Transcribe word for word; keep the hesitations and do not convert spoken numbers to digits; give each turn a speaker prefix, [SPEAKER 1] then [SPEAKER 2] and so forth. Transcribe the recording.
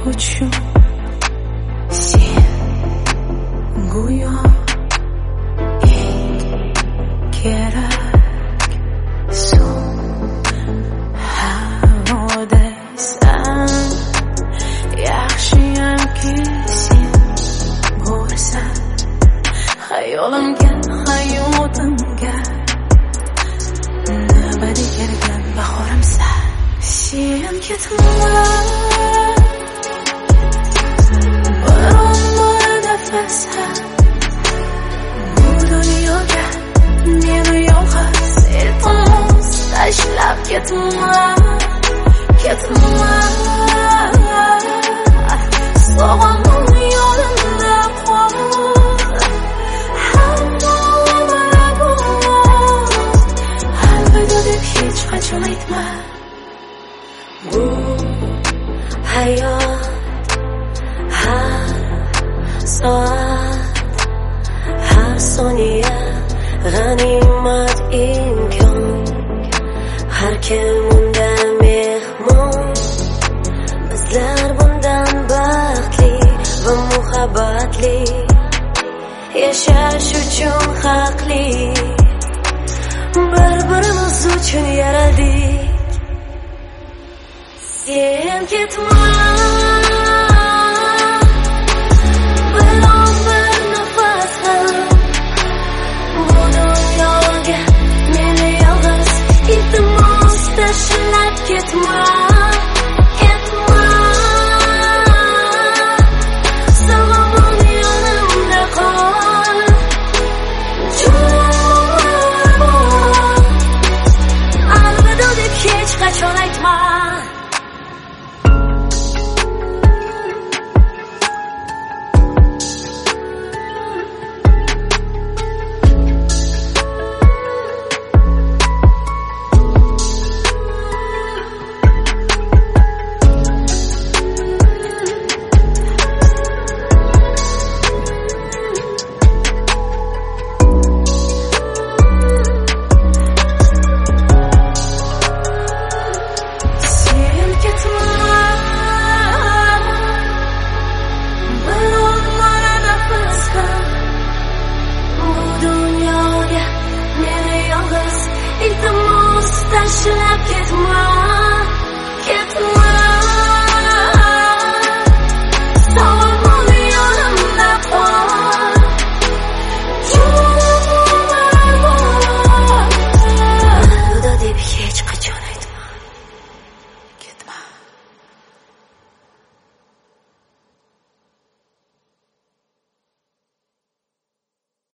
[SPEAKER 1] uchun sen go'yo eng kerak suv havodaysan. Yaxshiyamki sen borsan hayolimga, hayotimga nabadi kelgan bahorimsan. Sen ketma, biron bir nafas ham bu dunyoga meni yolg'iz iltimos tashlab ketma, ketma. Sog'indim yonimda qol, hamma maraboz alvida deb hech qachon aytma.
[SPEAKER 2] Bu hayot har soat, har soniya g'animat imkon. Har kim undan mehmon, bizlar bundan baxtli va muhabbatli yashash uchun haqli. Bir-birimiz uchun yaraldik. Sen ketma.